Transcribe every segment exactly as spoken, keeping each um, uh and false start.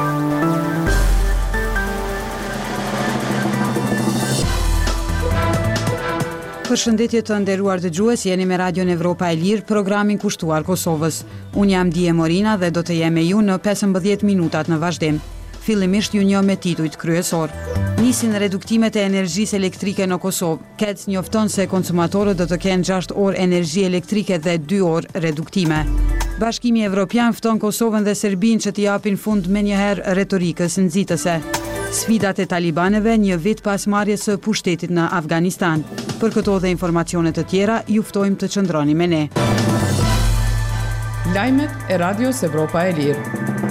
Përshëndetje të nderuar dëgjues, jeni me Radion Evropa e Lirë, programin kushtuar Kosovës. Unë jam Dije Morina dhe do të jem me ju në pesëmbëdhjetë minutat në vazhdim. Fillimisht ju njoh me titujt kryesor. Nisin reduktimet e energjisë elektrike në Kosovë. K E C njofton se konsumatorët do të kenë gjashtë orë energji elektrike dhe dy orë reduktime. Bashkimi Evropian fton Kosovën dhe Serbinë që t'i japin fund menjëherë retorikës nxitëse. Sfidat e talibanëve një vit pas marrjes së pushtetit në Afganistan. Për këto dhe informacione të tjera, ju ftojmë të qëndroni me ne. Lajmet e Radios Evropa e Lirë.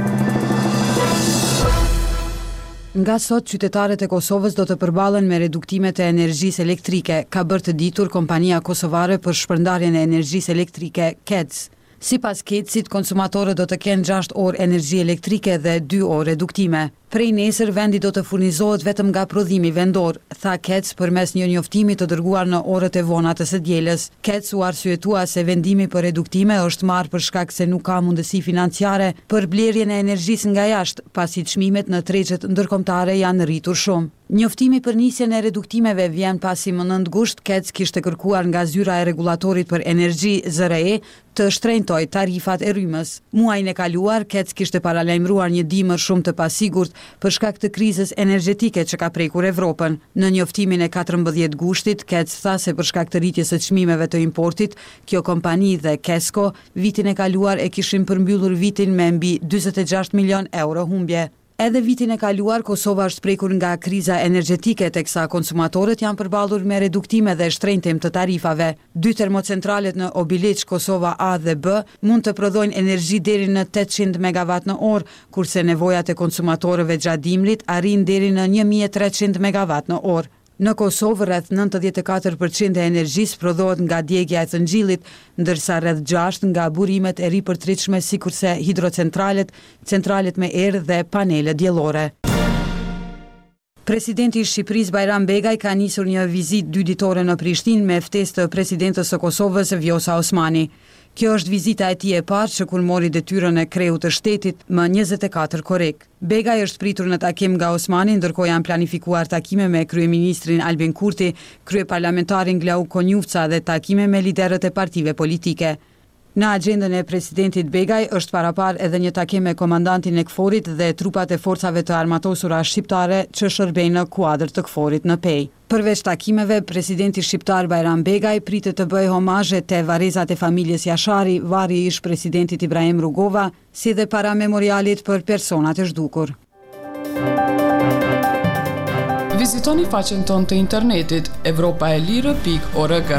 Nga sot, qytetarët e Kosovës do të përballen me reduktimet e energjisë elektrike, ka bërë të ditur kompania kosovare për shpërndarjen e energjisë elektrike K E C. Sipas K E C-it, konsumatorët do të kenë gjashtë orë energji elektrike dhe dy orë reduktime. Prej nesër vendi do të furnizohet vetëm nga prodhimi vendor, tha K E C përmes një njoftimi të dërguar në orët e vona të së dielës. K E C u arsyetua se vendimi për reduktime është marrë për shkak se nuk ka mundësi financiare për blerjen e energjisë nga jashtë, pasi çmimet në tregjet ndërkombëtare janë rritur shumë. Njoftimi për nisjen e reduktimeve vjen pasi më nëntë gusht K E C kishte kërkuar nga zyra e rregullatorit për energji Z R E të shtrenjtoj tarifat e rrymës. Muajin e kaluar K E C kishte paralajmëruar një dimër shumë të pasigurt për shkak të krizës energjetike që ka prekur Evropën. Në njoftimin e katërmbëdhjetë gushtit, K E C tha se për shkak të rritjes së çmimeve të importit, kjo kompani dhe Kesko vitin e kaluar e kishin përmbyllur vitin me mbi dyzet e gjashtë milion euro humbje. Edhe vitin e kaluar, Kosova është prekur nga kriza energjetike, teksa konsumatorët janë përballur me reduktime dhe shtrenjtim të tarifave. Dy termocentralet në Obiliç, Kosova A dhe B, mund të prodhojnë energji deri në tetëqind megawatt në orë, kurse nevojat e konsumatorëve gjatë dimrit arrin deri në një mijë e treqind megawatt në orë. Në Kosovë, rreth nëntëdhjetë e katër përqind e energjisë prodhohet nga djegja e thëngjillit, ndërsa rreth gjashtë nga burimet e ripërtritshme sikurse hidrocentralet, centralet me erë dhe panelet diellore. Presidenti i Shqipërisë Bajram Begaj ka nisur një vizitë dy ditore në Prishtinë me ftesë të presidentës së Kosovës Vjosa Osmani. Kjo është vizita e tij e parë që kur mori detyrën e kreut të shtetit më njëzet e katër korrik. Begaj është pritur në takim nga Osmani, ndërkohë janë planifikuar takime me kryeministrin Albin Kurti, kryeparlamentarin Glau Konjufca dhe takime me liderët e partive politike. Në agjendën e presidentit Begaj është parapar edhe një takim me komandantin e K F O R-it dhe trupat e forcave të armatosura shqiptare që shërbejnë në kuadër të K F O R-it në Pej. Përveç takimeve, presidenti shqiptar Bajram Begaj pritet të bëjë homazhe te varrezat e familjes Jashari, varri i ish presidentit Ibrahim Rugova, si dhe para memorialit për personat e zhdukur. Vizitoni faqen tonë të internetit evropaelire pikë org.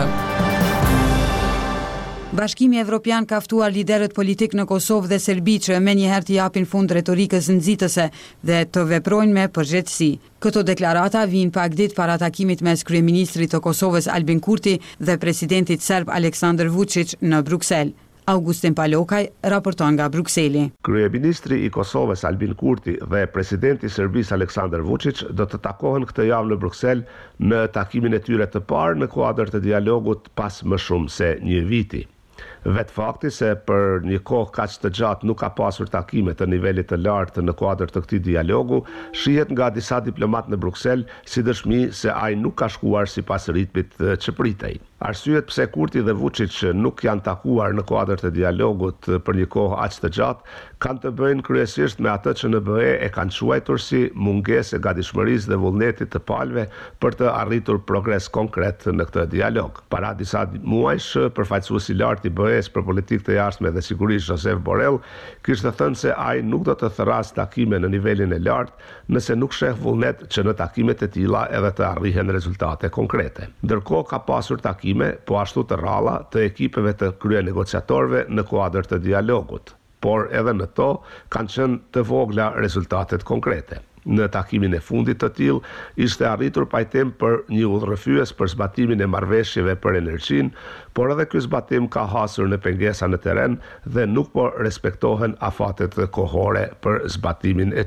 Bashkimi Evropian ka ftuar liderët politik në Kosovë dhe Serbi që menjëherë t'i japin fund retorikës nxitëse dhe të veprojnë me përgjegjësi. Këto deklarata vijnë pak ditë para takimit mes kryeministrit të Kosovës Albin Kurti dhe presidentit serb Aleksandar Vučić në Bruksel. Augustin Palokaj raporton nga Brukseli. Kryeministri i Kosovës Albin Kurti dhe presidenti i Serbisë Aleksandar Vučić do të takohen këtë javë në Bruksel në takimin e tyre të parë në kuadër të dialogut pas më shumë se një viti. Vetë fakti se për një kohë kaq të gjatë nuk ka pasur takime të nivelit të lartë në kuadër të këtij dialogu, shihet nga disa diplomat në Bruksel si dëshmi se ai nuk ka shkuar sipas ritmit që pritej. Arsyet pse Kurti dhe Vučić nuk janë takuar në kuadër të dialogut për një kohë aq të gjatë kanë të bëjnë kryesisht me atë që N B E e kanë quajtur si mungesë e gatishmërisë dhe vullnetit të palëve për të arritur progres konkret në këtë dialog. Para disa muajsh, përfaqësuesi i lartë i B E-s për politikë të jashtme dhe sigurisë Josep Borrell kishte thënë se ai nuk do të thërras takime në nivelin e lartë nëse nuk sheh vullnet që në takimet e tilla edhe të arrihen rezultate konkrete. Ndërkohë ka pasur takime po ashtu të rralla të ekipeve të krye negociatorëve në kuadër të dialogut, por edhe në to kanë qenë të vogla rezultatet konkrete. Në takimin e fundit të tillë ishte arritur pajtim për një udhërrëfyes për zbatimin e marrëveshjeve për energjinë, por edhe ky zbatim ka hasur në pengesa në terren dhe nuk po respektohen afatet kohore për zbatimin e tyre.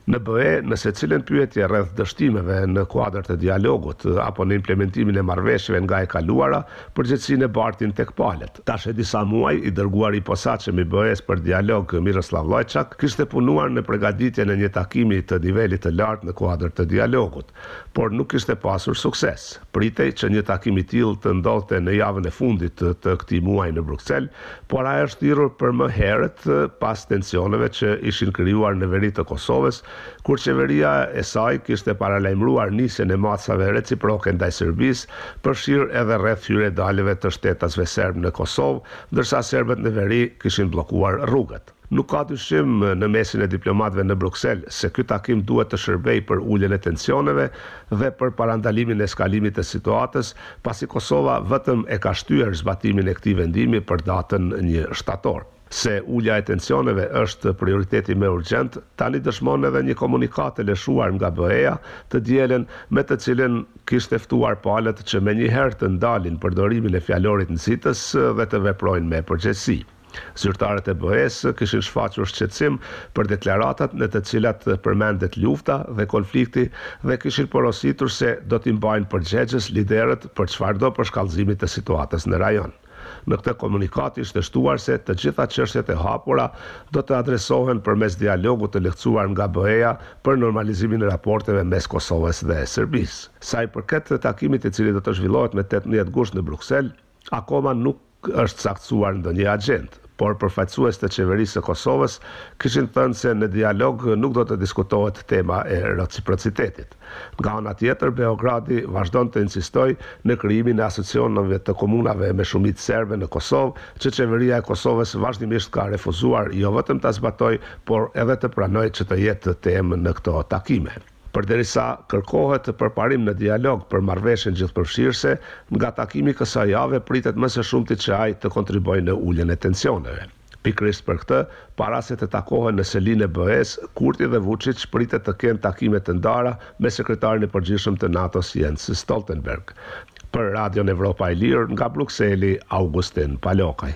Në B E, nëse cilën pyetje rreth dështimeve në kuadër të dialogut apo në implementimin e marrëveshjeve nga e kaluara, përgjegjësinë e bartin tek palët. Tash e disa muaj, i dërguari i posaçëm i B E-s për dialog Miroslav Lajçak kishte punuar në përgatitjen e një takimi të nivelit të lartë në kuadër të dialogut, por nuk kishte pasur sukses. Pritej që një takim i tillë të ndodhte në javën e fundit të, të këtij muaji në Bruksel, por ai është thirrur për më herët pas tensioneve që ishin krijuar në veri të Kosovës, kur qeveria e saj kishte paralajmëruar nisjen e masave reciproke ndaj Serbisë, përfshirë edhe rreth hyrjedalëve të shtetasve serb në Kosovë, ndërsa serbët në veri kishin bllokuar rrugët. Nuk ka dyshim në mesin e diplomatëve në Bruksel se ky takim duhet të shërbejë për uljen e tensioneve dhe për parandalimin e eskalimit të situatës, pasi Kosova vetëm e ka shtyer zbatimin e këtij vendimi për datën një shtator. Se ulja e tensioneve është prioriteti më urgjent, tani dëshmon edhe një komunikat të lëshuar nga B E-ja të dielën, me të cilën kishte ftuar palët që menjëherë të ndalin përdorimin e fjalorit nxitës dhe të veprojnë me përgjegjësi. Zyrtarët e B E-s kishin shfaqur shqetësim për deklaratat në të cilat përmendet lufta dhe konflikti dhe kishin porositur se do t'i mbajnë përgjegjës liderët për çfarëdo përshkallëzimi të situatës në rajon. Në këtë komunikat ishte shtuar se të gjitha çështjet e hapura do të adresohen përmes dialogut të lehtësuar nga B E-ja për normalizimin e raporteve mes Kosovës dhe Serbisë. Sa i përket takimit i cili do të zhvillohet me tetëmbëdhjetë gusht në Bruksel, akoma nuk është caktuar ndonjë agjendë, por përfaqësues të qeverisë së Kosovës kishin thënë se në dialog nuk do të diskutohet tema e reciprocitetit. Nga ana tjetër, Beogradi vazhdon të insistojë në krijimin e asociacioneve të komunave me shumicë serbe në Kosovë, që qeveria e Kosovës vazhdimisht ka refuzuar jo vetëm ta zbatojë, por edhe të pranojë që të jetë temë në këto takime. Përderisa kërkohet përparim në dialog për marrëveshjen gjithëpërfshirëse, nga takimi kësaj jave pritet më së shumti që ai të kontribuojë në uljen e tensioneve. Pikërisht për këtë, para se të takohen në selinë e B E-s, Kurti dhe Vučić pritet të kenë takime të ndara me sekretarin e përgjithshëm të NATO-s Jens Stoltenberg. Për Radion Evropa e Lirë, nga Brukseli, Augustin Palokaj.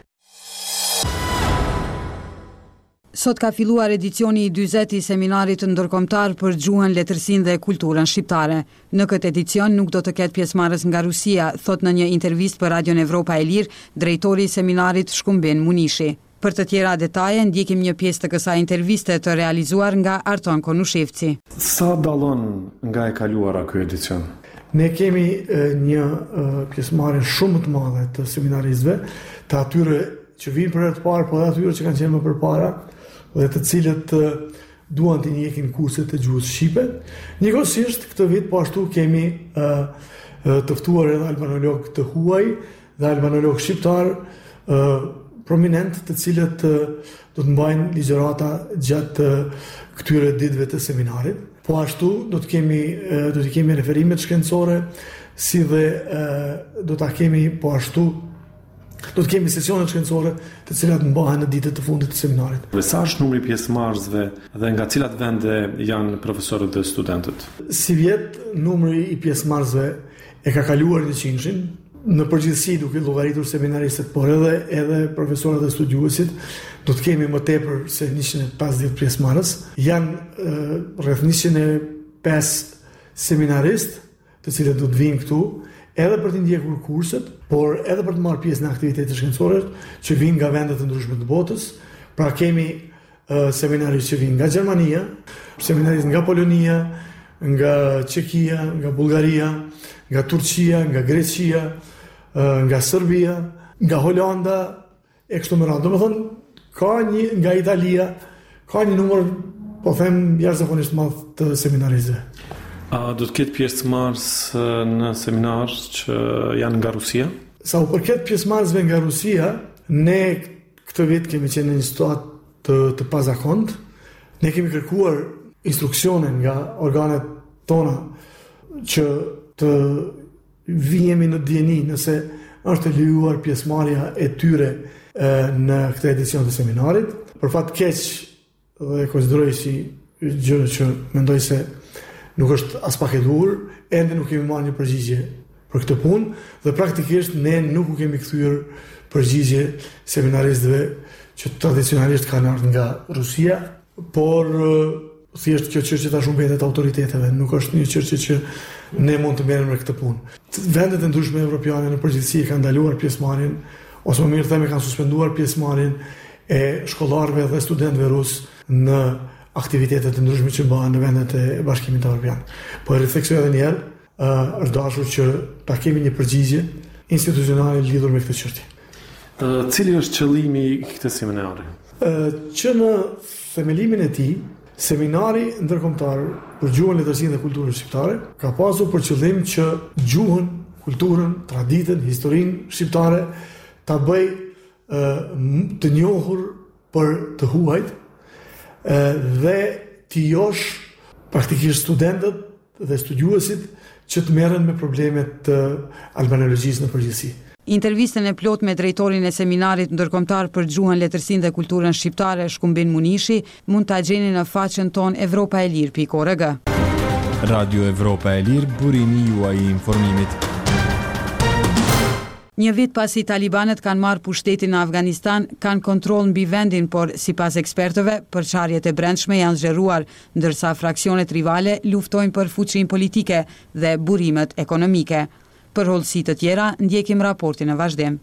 Sot ka filluar edicioni i dyzet i seminarit ndërkombëtar për gjuhën, letërsinë dhe kulturën shqiptare. Në këtë edicion nuk do të ketë pjesëmarrës nga Rusia, thot në një intervistë për Radion Evropa e Lirë drejtori i seminarit Shkumbin Munishi. Për të tjera detaje, ndjekim një pjesë të kësaj interviste të realizuar nga Arton Konushevci. Sa dallon nga e kaluara ky edicion? Ne kemi e, një e, pjesëmarrje shumë të madhe të seminaristëve, të atyre që vinë për herë të parë, por edhe atyre që kanë qenë më përpara, dhe të cilët uh, duan të njekin kurset e gjuhës shqipe. Njëkohësisht këtë vit po ashtu kemi uh, uh, të ftuar edhe albanolog të huaj dhe albanolog shqiptar uh, prominent, të cilët uh, do të mbajnë ligjërata gjatë uh, këtyre ditëve të seminarit. Po ashtu do të kemi uh, do të kemi referimet shkencore, si dhe uh, do ta kemi po ashtu do të kemi sesione shkencore të cilat mbahen në ditët të fundit të seminarit. Sa është numri pjesëmarrësve dhe nga cilat vende janë profesorët dhe studentët? Si vjet, numri i pjesëmarrësve e ka kaluar njëqind-shin, në përgjithësi duke llogaritur seminaristët, por edhe edhe profesorët dhe studiuesit, do të kemi më tepër se njëqind e pesëdhjetë pjesëmarrës. Janë uh, rreth njëqind e pesë seminaristë, të cilët do të vinë këtu, edhe për të ndjekur kurset, por edhe për të marrë pjesë në aktivitete shkencore që vinë nga vende të ndryshme të botës. Pra kemi uh, seminaristë që vinë nga Gjermania, seminaristë nga Polonia, nga Çekia, nga Bullgaria, nga Turqia, nga Greqia, uh, nga Serbia, nga Holanda, e kështu me radhë. Domethënë, ka një nga Italia, ka një numër, po them, jashtëzakonisht madh të seminaristëve. A do të ketë pjesëmarrës në seminar që janë nga Rusia? Sa u përket pjesëmarrësve nga Rusia, ne këtë vit kemi qenë në një situatë të, të pazakontë. Ne kemi kërkuar instruksione nga organet tona që të vijemi në dieni nëse është lejuar pjesëmarrja e tyre e, në këtë edicion të seminarit. Për fat keq dhe konsideroj si gjë që mendoj se nuk është as pak e duhur, ende nuk kemi marrë një përgjigje për këtë punë dhe praktikisht ne nuk u kemi kthyer përgjigje seminaristëve që tradicionalisht kanë ardhur nga Rusia, por thjesht kjo çështje tash mbetet autoriteteve, nuk është një çështje që ne mund të merrem me këtë punë. Vendet e ndryshme evropiane në përgjithësi kanë ndaluar pjesëmarrjen, ose më mirë themi kanë suspenduar pjesëmarrjen e shkollarëve dhe studentëve rus në aktivitetet të ndryshme që bëhen në vendet e Bashkimit Evropian. Po e ritheksoj edhe një herë, është dashur që ta kemi një përgjigje institucionale lidhur me këtë çështje. Cili është qëllimi i këtij seminari? Që në themelimin e tij, seminari ndërkombëtar për gjuhën, letërsinë dhe kulturën shqiptare ka pasur për qëllim që gjuhën, kulturën, traditën, historinë shqiptare ta bëj të njohur për të huajt dhe t'i josh praktikisht studentët dhe studiuesit që të merren me problemet të albanologjisë në përgjithësi. Intervistën e plot me drejtorin e seminarit ndërkombëtar për gjuhën, letërsinë dhe kulturën shqiptare, Shkumbin Munishi, mund ta gjeni në faqen ton evropa e lir pikë org. Radio Evropa e Lirë, burimi juaj i informimit. Një vit pasi talibanët kanë marrë pushtetin në Afganistan, kanë kontroll mbi vendin, por sipas ekspertëve, përçarjet e brendshme janë zgjeruar, ndërsa fraksionet rivale luftojnë për fuqinë politike dhe burimet ekonomike. Për hollësi të tjera, ndjekim raportin në vazhdim.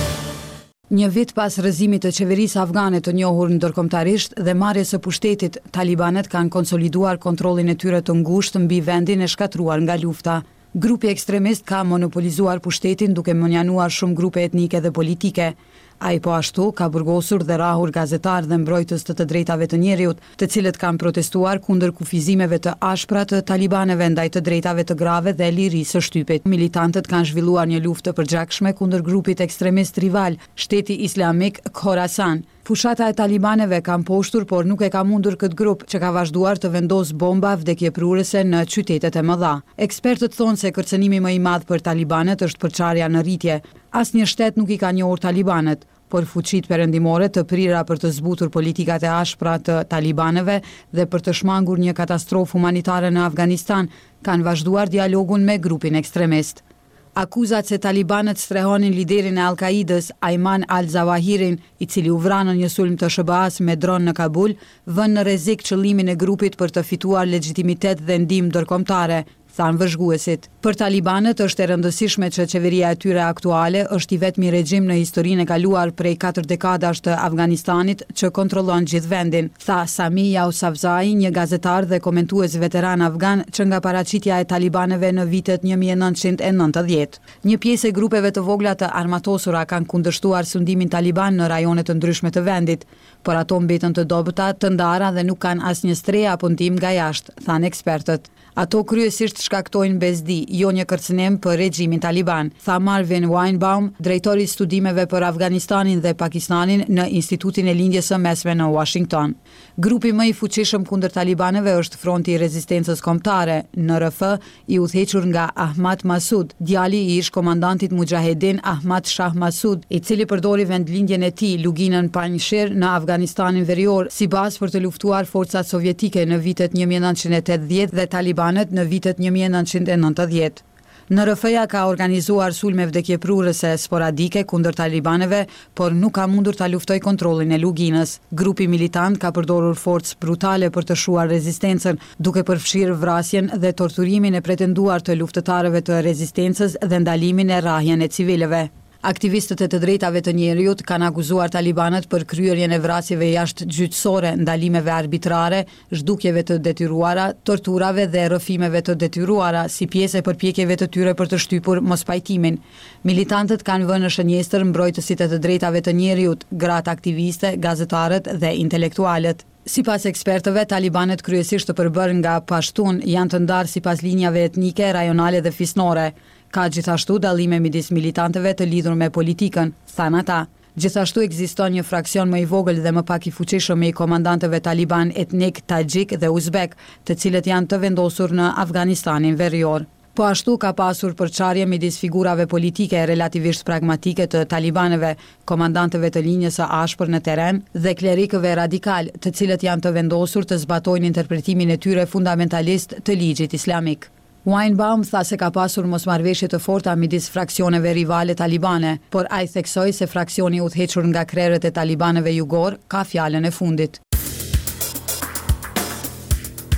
Një vit pas rrëzimit të qeverisë afgane të njohur ndërkombëtarisht dhe marrjes së pushtetit, talibanët kanë konsoliduar kontrollin e tyre të ngushtë mbi vendin e shkatruar nga lufta. Grupi ekstremist ka monopolizuar pushtetin duke menjanuar shumë grupe etnike dhe politike. Ai po ashtu ka burgosur dhe rahur gazetar dhe mbrojtës të të drejtave të njerëzit, të cilët kanë protestuar kundër kufizimeve të ashpra të talibanëve ndaj të drejtave të grave dhe lirisë së shtypit. Militantët kanë zhvilluar një luftë të përgjakshme kundër grupit ekstremist rival, Shteti Islamik Khorasan. Fushata e talibanëve ka mposhtur, por nuk e ka mundur këtë grup që ka vazhduar të vendos bomba vdekjeprurëse në qytetet e mëdha. Ekspertët thonë se kërcënimi më i madh për talibanët është përçarja në rritje. Asnjë shtet nuk i ka njohur talibanët, por fuqitë perëndimore të prira për të zbutur politikat e ashpra të talibanëve dhe për të shmangur një katastrofë humanitare në Afganistan kanë vazhduar dialogun me grupin ekstremist. Akuzat se talibanët strehonin liderin e Al-Qaidës, Ayman al-Zawahirin, i cili u vra në një sulm të S B A-s me dron në Kabul, vënë në rrezik qëllimin e grupit për të fituar legjitimitet dhe ndihmë ndërkombëtare, thanë vëzhguesit. Për talibanët është e rëndësishme që qeveria e tyre aktuale është i vetmi regjim në historinë e kaluar prej katër dekadash të Afganistanit që kontrollon gjithë vendin, tha Sami Yousafzai, një gazetar dhe komentues veteran afgan që nga paraqitja e talibanëve në vitet një mijë e nëntëqind e nëntëdhjetë. Një pjesë e grupeve të vogla të armatosura kanë kundërshtuar sundimin taliban në rajone të ndryshme të vendit, por ato mbetën të dobëta, të ndara dhe nuk kanë asnjë strehë apo ndihmë nga jashtë, thanë ekspertët. Ato kryesisht shkaktojnë bezdi, jo një kërcënim për regjimin taliban, tha Marvin Weinbaum, drejtori i studimeve për Afganistanin dhe Pakistanin në Institutin e Lindjes së Mesme në Washington. Grupi më i fuqishëm kundër talibanëve është Fronti i Rezistencës Kombëtare, N R F, i udhëhequr nga Ahmad Masud, djali i ish komandantit Mujahedin Ahmad Shah Masud, i cili përdori vendlindjen e tij, luginën Panjshir në Afganistanin Verior, si bazë për të luftuar forcat sovjetike në vitet një mijë e nëntëqind e tetëdhjetë dhe talibanët në vitet një mijë e nëntëqind e nëntëdhjetë. N R F-ja ka organizuar sulme vdekjeprurëse sporadike kundër talibanëve, por nuk ka mundur ta luftoj kontrollin e luginës. Grupi militant ka përdorur forcë brutale për të shuar rezistencën, duke përfshirë vrasjen dhe torturimin e pretenduar të luftëtarëve të rezistencës dhe ndalimin e rrahjen e civilëve. Aktivistët e të drejtave të njerëzit kanë akuzuar talibanët për kryerjen e vrasjeve jashtëgjyqësore, ndalimeve arbitrare, zhdukjeve të detyruara, torturave dhe rrëfimeve të detyruara si pjesë e përpjekjeve të tyre për të shtypur mospajtimin. Militantët kanë vënë në shënjestër mbrojtësit e të drejtave të njerëzit, gratë aktiviste, gazetarët dhe intelektualët. Sipas ekspertëve, talibanët kryesisht të përbërë nga pashtun janë të ndarë sipas linjave etnike, rajonale dhe fisnore. Ka gjithashtu dallime midis militantëve të lidhur me politikën, thanë ata. Gjithashtu ekziston një fraksion më i vogël dhe më pak i fuqishëm i komandantëve taliban etnik, tajik dhe uzbek, të cilët janë të vendosur në Afganistanin Verior. Po ashtu ka pasur përçarje midis figurave politike relativisht pragmatike të talibanëve, komandantëve të linjës së ashpër në terren dhe klerikëve radikal, të cilët janë të vendosur të zbatojnë interpretimin e tyre fundamentalist të ligjit islamik. Weinbaum tha se ka pasur mosmarrëveshje të forta midis fraksioneve rivale talibane, por ai theksoi se fraksioni i udhëhequr nga krerët e talibanëve jugor ka fjalën e fundit.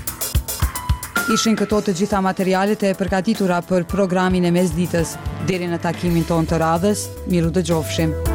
Ishin këto të gjitha materialet e përgatitura për programin e mesditës. Deri në takimin ton të radhës, miru dëgjofshim.